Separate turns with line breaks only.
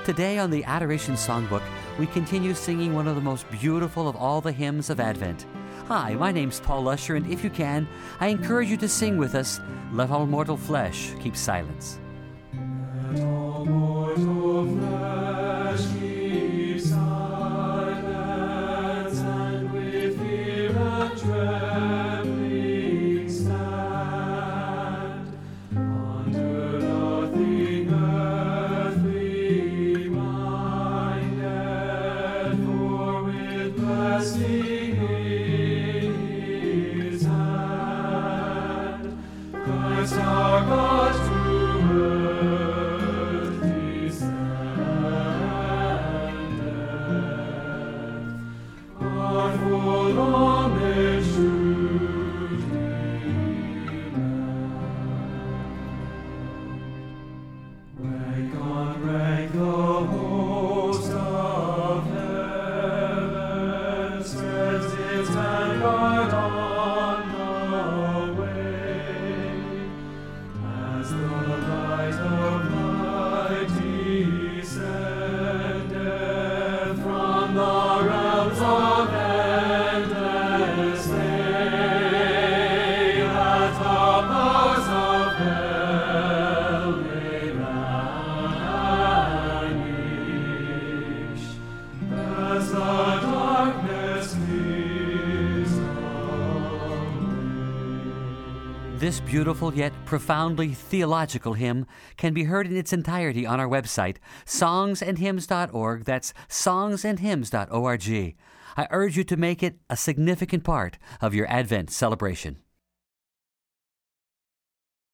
Today on the Adoration Songbook, we continue singing one of the most beautiful of all the hymns of Advent. Hi, my name's Paul Lusher, and if you can, I encourage you to sing with us, Let All Mortal Flesh Keep Silence.
Let all mortal flesh keep silence, and with fear and trembling stand under nothing earthly minded, for with blessing in His hand, Christ our God to earth descended, our full homage to Rank on rank the host of heaven spreads its vanguard on the way, as the light of night descended from the realms of endless day, that the powers of hell may vanish, as the darkness clears away.
This beautiful yet profoundly theological hymn can be heard in its entirety on our website, songsandhymns.org. That's songsandhymns.org. I urge you to make it a significant part of your Advent celebration.